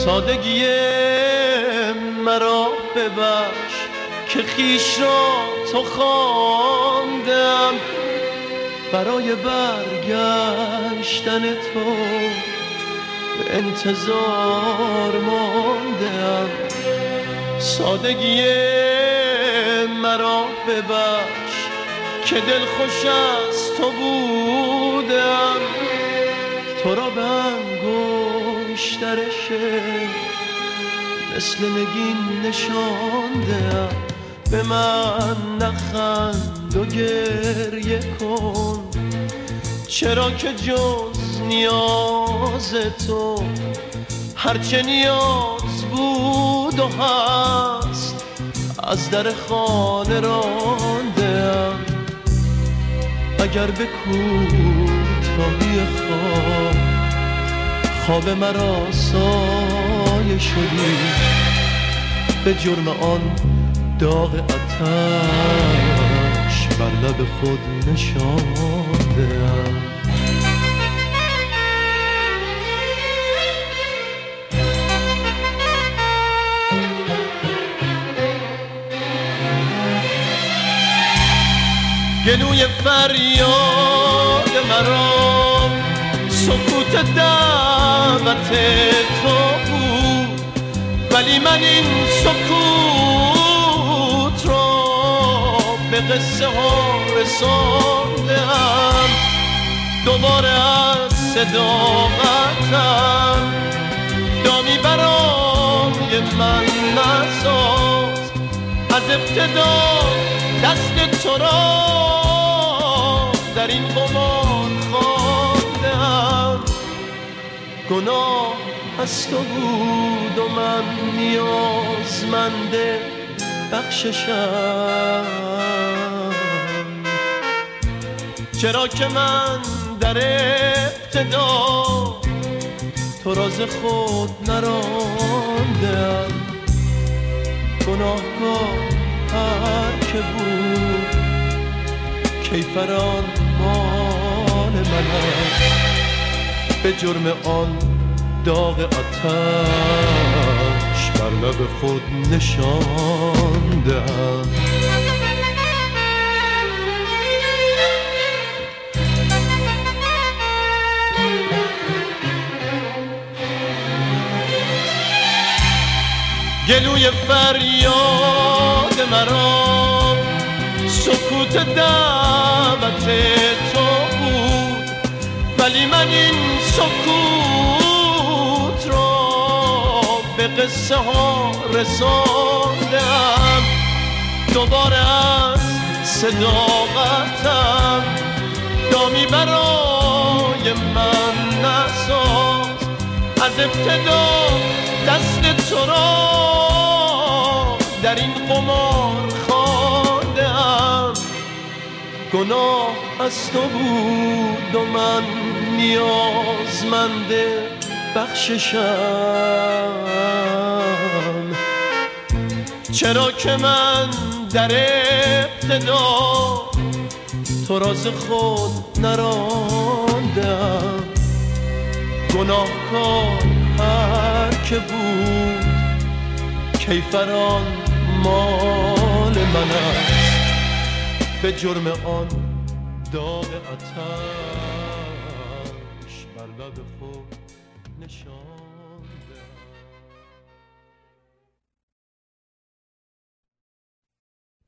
سادگی مرا ببخش که خویش را تو خواندم، برای برگشتن تو به انتظار ماندم. سادگی مرا ببخش که دلخوش از تو بودم، تو را به انگشتر شعر مثل نگین نشاندم. به من نخند و گریه کن، چرا که جز نیاز تو هرچه نیاز بود و هست از در خانه راندم. اگر به کوتاهی خواب مرا سایه شدی، به جرم آن داغ آتش بر لب خود نشاندم. گلوی فریاد مرا سکوت دعوت تو بود، ولی من این سکوت را به قصه ها رساندم. دوباره از صداقتم دامی برای من نساز، از ابتدا دست تو را در این قمار خواندم. گناه از تو بود و من نیازمند بخششم، چرا که من در ابتدا تو را ز خود نراندم. گناهکار هر که بود کیفران مال من است، به جرم آن داغ آتش بر لب خود نشاندم. گلوی فریاد مرا سکوت دعوت تو بود، ولی من این سکوت را به قصه ها رساندم. دوباره از صداقتم دامی برای من نساز، از ابتدا دست تو را در این قمار خواندم. گناه از تو بود و من نیازمند بخششم، چرا که من در ابتدا تو را ز خود نراندم. گناهکار هر که بود کیفران مال من است، به جرم آن داغ آتش بر لب خود نشان.